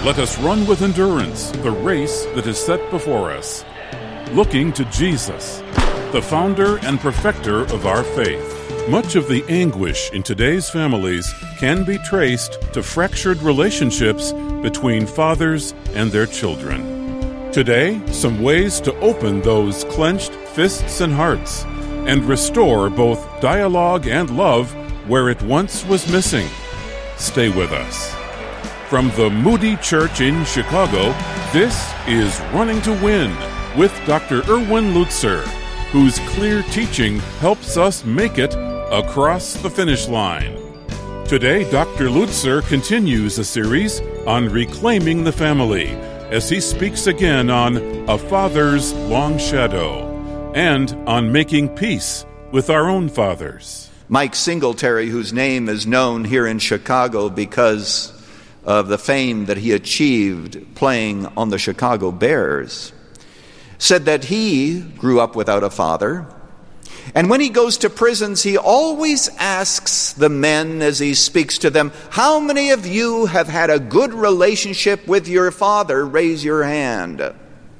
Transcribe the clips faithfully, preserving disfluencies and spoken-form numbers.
Let us run with endurance the race that is set before us, looking to Jesus, the founder and perfecter of our faith. Much of the anguish in today's families can be traced to fractured relationships between fathers and their children. Today, some ways to open those clenched fists and hearts and restore both dialogue and love where it once was missing. Stay with us. From the Moody Church in Chicago, this is Running to Win with Doctor Erwin Lutzer, whose clear teaching helps us make it across the finish line. Today, Doctor Lutzer continues a series on reclaiming the family as he speaks again on a father's long shadow and on making peace with our own fathers. Mike Singletary, whose name is known here in Chicago because of the fame that he achieved playing on the Chicago Bears, said that he grew up without a father. And when he goes to prisons, he always asks the men as he speaks to them, how many of you have had a good relationship with your father? Raise your hand.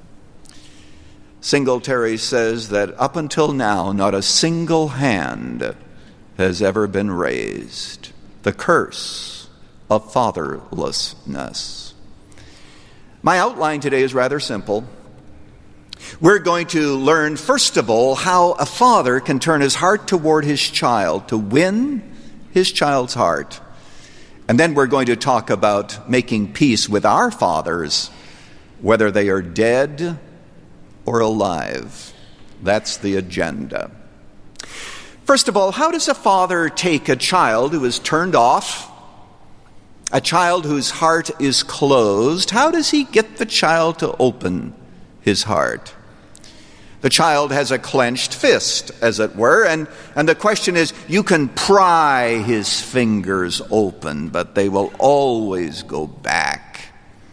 Singletary says that up until now, not a single hand has ever been raised. The curse of fatherlessness. My outline today is rather simple. We're going to learn, first of all, how a father can turn his heart toward his child to win his child's heart. And then we're going to talk about making peace with our fathers, whether they are dead or alive. That's the agenda. First of all, how does a father take a child who is turned off, a child whose heart is closed? How does he get the child to open his heart? The child has a clenched fist, as it were, and, and the question is, you can pry his fingers open, but they will always go back.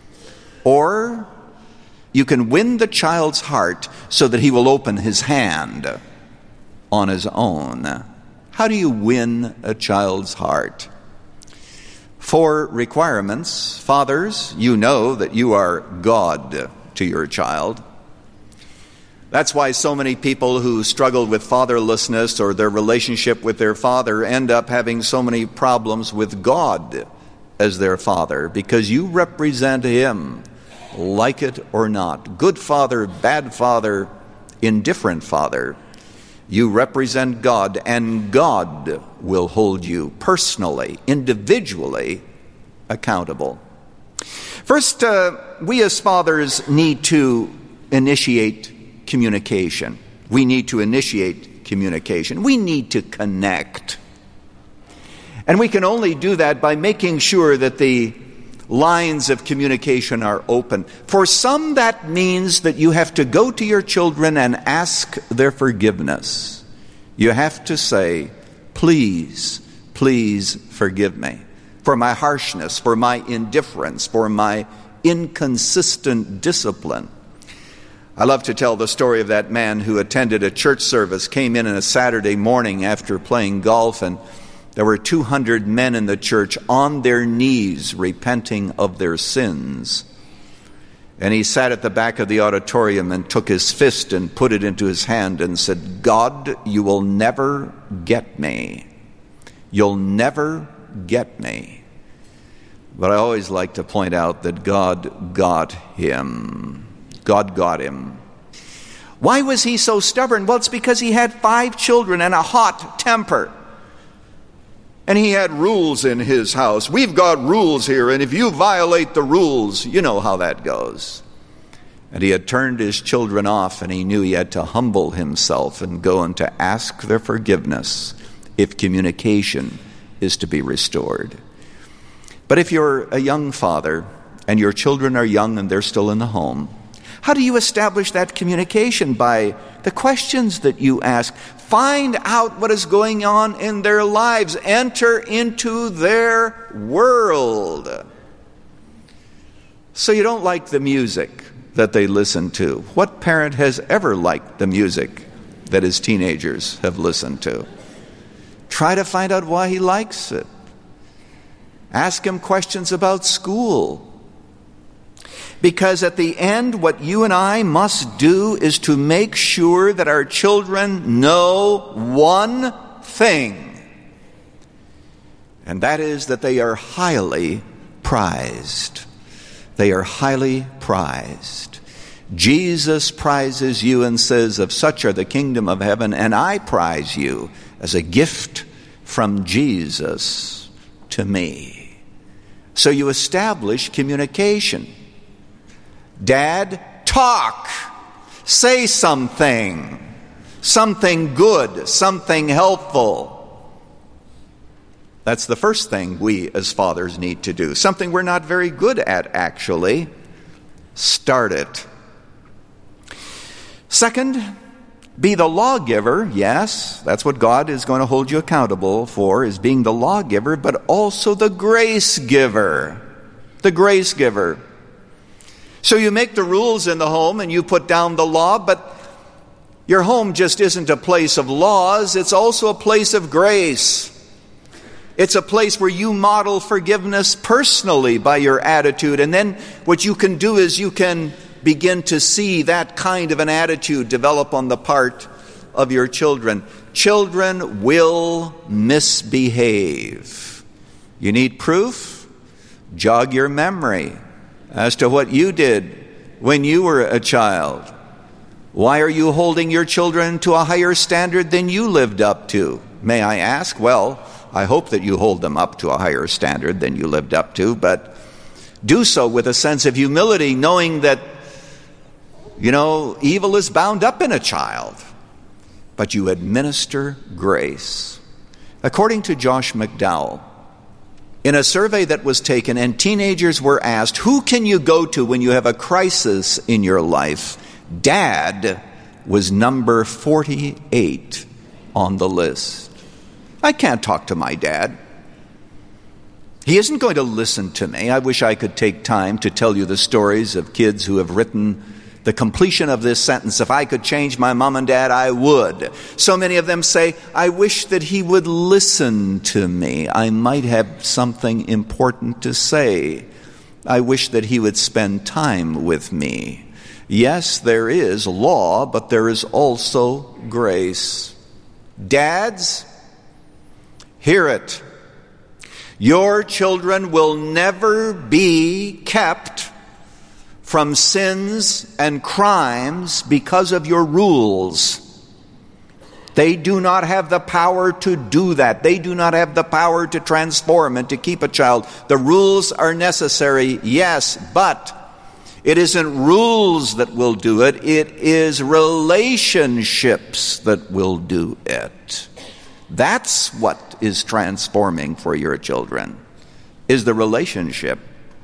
Or you can win the child's heart so that he will open his hand on his own. How do you win a child's heart? Four requirements. Fathers, you know that you are God to your child. That's why so many people who struggle with fatherlessness or their relationship with their father end up having so many problems with God as their father, because you represent him, like it or not. Good father, bad father, indifferent father. You represent God, and God will hold you personally, individually accountable. First, uh, we as fathers need to initiate communication. We need to initiate communication. We need to connect. And we can only do that by making sure that the lines of communication are open. For some, that means that you have to go to your children and ask their forgiveness. You have to say, please, please forgive me for my harshness, for my indifference, for my inconsistent discipline. I love to tell the story of that man who attended a church service, came in on a Saturday morning after playing golf, and there were two hundred men in the church on their knees repenting of their sins. And he sat at the back of the auditorium and took his fist and put it into his hand and said, God, you will never get me. You'll never get me. But I always like to point out that God got him. God got him. Why was he so stubborn? Well, it's because he had five children and a hot temper. And he had rules in his house. We've got rules here, and if you violate the rules, you know how that goes. And he had turned his children off, and he knew he had to humble himself and go and to ask their forgiveness if communication is to be restored. But if you're a young father, and your children are young and they're still in the home, how do you establish that communication? By the questions that you ask. Find out what is going on in their lives. Enter into their world. So you don't like the music that they listen to. What parent has ever liked the music that his teenagers have listened to? Try to find out why he likes it. Ask him questions about school. Because at the end, what you and I must do is to make sure that our children know one thing, and that is that they are highly prized. They are highly prized. Jesus prizes you and says, "Of such are the kingdom of heaven," and I prize you as a gift from Jesus to me. So you establish communication. Dad, talk. Say something. Something good, something helpful. That's the first thing we as fathers need to do. Something we're not very good at, actually. Start it. Second, be the lawgiver. Yes, that's what God is going to hold you accountable for, is being the lawgiver, but also the grace giver. The grace giver. So you make the rules in the home and you put down the law, but your home just isn't a place of laws. It's also a place of grace. It's a place where you model forgiveness personally by your attitude. And then what you can do is you can begin to see that kind of an attitude develop on the part of your children. Children will misbehave. You need proof? Jog your memory as to what you did when you were a child. Why are you holding your children to a higher standard than you lived up to? May I ask? Well, I hope that you hold them up to a higher standard than you lived up to, but do so with a sense of humility, knowing that, you know, evil is bound up in a child, but you administer grace. According to Josh McDowell, in a survey that was taken and teenagers were asked, who can you go to when you have a crisis in your life? Dad was number forty-eight on the list. I can't talk to my dad. He isn't going to listen to me. I wish I could take time to tell you the stories of kids who have written the completion of this sentence. If I could change my mom and dad, I would. So many of them say, I wish that he would listen to me. I might have something important to say. I wish that he would spend time with me. Yes, there is law, but there is also grace. Dads, hear it. Your children will never be kept from sins and crimes because of your rules. They do not have the power to do that. They do not have the power to transform and to keep a child. The rules are necessary, yes, but it isn't rules that will do it. It is relationships that will do it. That's what is transforming for your children, is the relationship.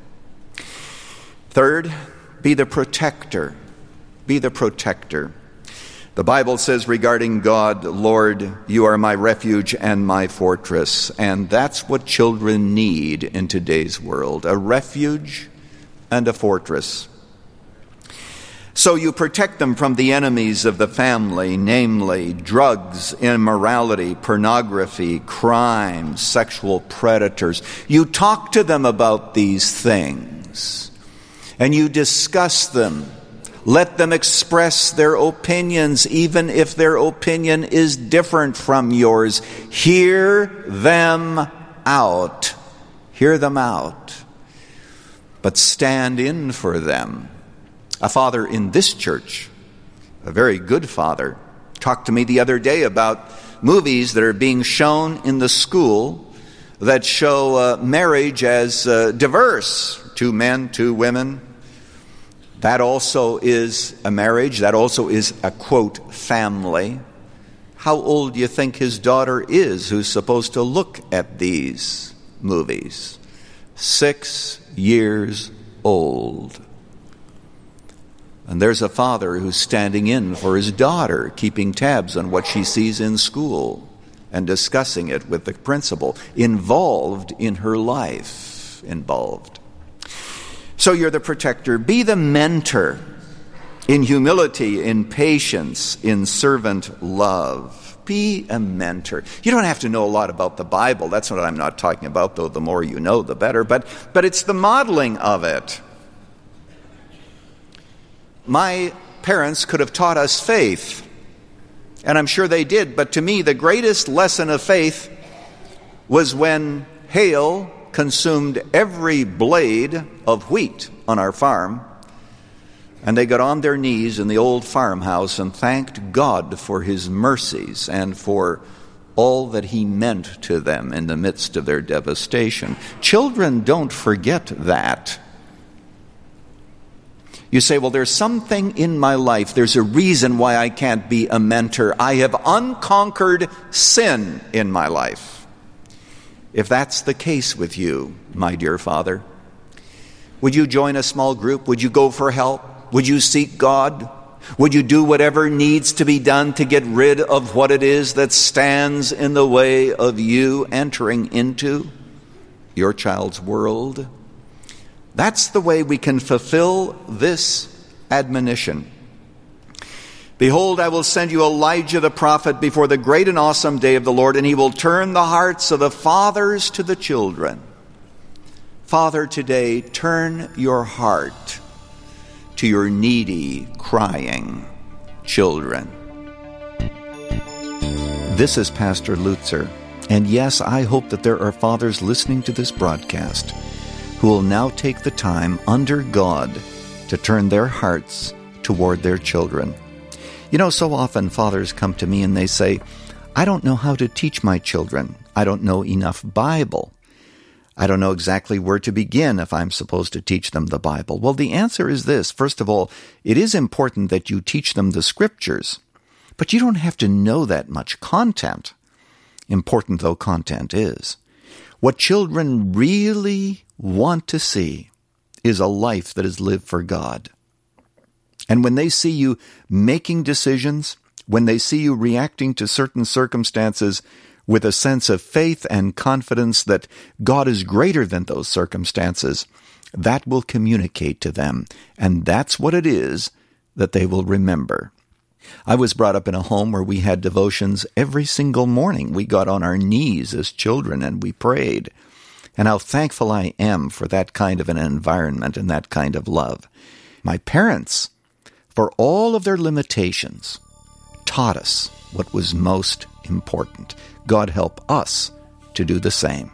Third, be the protector. Be the protector. The Bible says regarding God, Lord, you are my refuge and my fortress. And that's what children need in today's world, a refuge and a fortress. So you protect them from the enemies of the family, namely drugs, immorality, pornography, crime, sexual predators. You talk to them about these things, and you discuss them. Let them express their opinions, even if their opinion is different from yours. Hear them out. Hear them out. But stand in for them. A father in this church, a very good father, talked to me the other day about movies that are being shown in the school that show uh, marriage as uh, diverse. Two men, two women. That also is a marriage. That also is a, quote, family. How old do you think his daughter is who's supposed to look at these movies? Six years old. And there's a father who's standing in for his daughter, keeping tabs on what she sees in school and discussing it with the principal, involved in her life, involved. So you're the protector. Be the mentor in humility, in patience, in servant love. Be a mentor. You don't have to know a lot about the Bible. That's what I'm not talking about, though the more you know, the better. But, but it's the modeling of it. My parents could have taught us faith, and I'm sure they did, but to me the greatest lesson of faith was when hail consumed every blade of wheat on our farm, and they got on their knees in the old farmhouse and thanked God for his mercies and for all that he meant to them in the midst of their devastation. Children don't forget that. You say, well, there's something in my life. There's a reason why I can't be a mentor. I have unconquered sin in my life. If that's the case with you, my dear father, would you join a small group? Would you go for help? Would you seek God? Would you do whatever needs to be done to get rid of what it is that stands in the way of you entering into your child's world? That's the way we can fulfill this admonition. Behold, I will send you Elijah the prophet before the great and awesome day of the Lord, and he will turn the hearts of the fathers to the children. Father, today, turn your heart to your needy, crying children. This is Pastor Lutzer, and yes, I hope that there are fathers listening to this broadcast who will now take the time under God to turn their hearts toward their children. You know, so often fathers come to me and they say, I don't know how to teach my children. I don't know enough Bible. I don't know exactly where to begin if I'm supposed to teach them the Bible. Well, the answer is this. First of all, it is important that you teach them the Scriptures, but you don't have to know that much content, important though content is. What children really want to see is a life that is lived for God. And when they see you making decisions, when they see you reacting to certain circumstances with a sense of faith and confidence that God is greater than those circumstances, that will communicate to them. And that's what it is that they will remember. I was brought up in a home where we had devotions every single morning. We got on our knees as children and we prayed. And how thankful I am for that kind of an environment and that kind of love. My parents, for all of their limitations, taught us what was most important. God help us to do the same.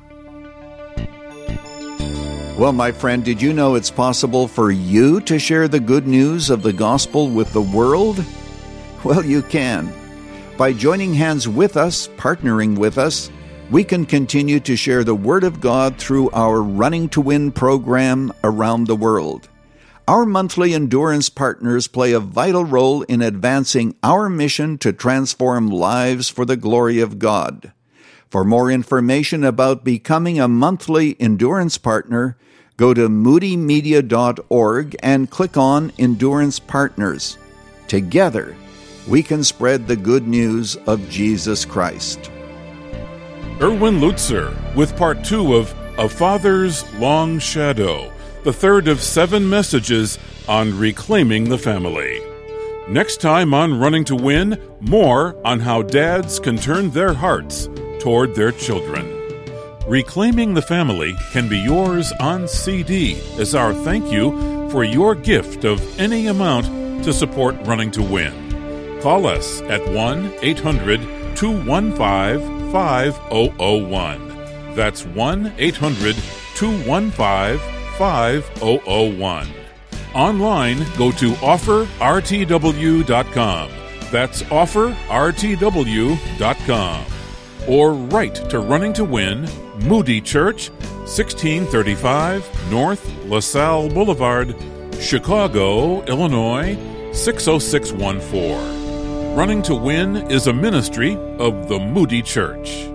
Well, my friend, did you know it's possible for you to share the good news of the gospel with the world? Well, you can. By joining hands with us, partnering with us, we can continue to share the Word of God through our Running to Win program around the world. Our monthly endurance partners play a vital role in advancing our mission to transform lives for the glory of God. For more information about becoming a monthly endurance partner, go to moody media dot org and click on Endurance Partners. Together, we can spread the good news of Jesus Christ. Erwin Lutzer with part two of A Father's Long Shadow, the third of seven messages on reclaiming the family. Next time on Running to Win, more on how dads can turn their hearts toward their children. Reclaiming the Family can be yours on C D as our thank you for your gift of any amount to support Running to Win. Call us at one eight hundred two one five five zero zero one. That's one eight hundred two one five five zero zero one. Online, go to offer r t w dot com. That's offer r t w dot com. Or write to Running to Win, Moody Church, sixteen thirty-five North LaSalle Boulevard, Chicago, Illinois, six oh six one four. Running to Win is a ministry of the Moody Church.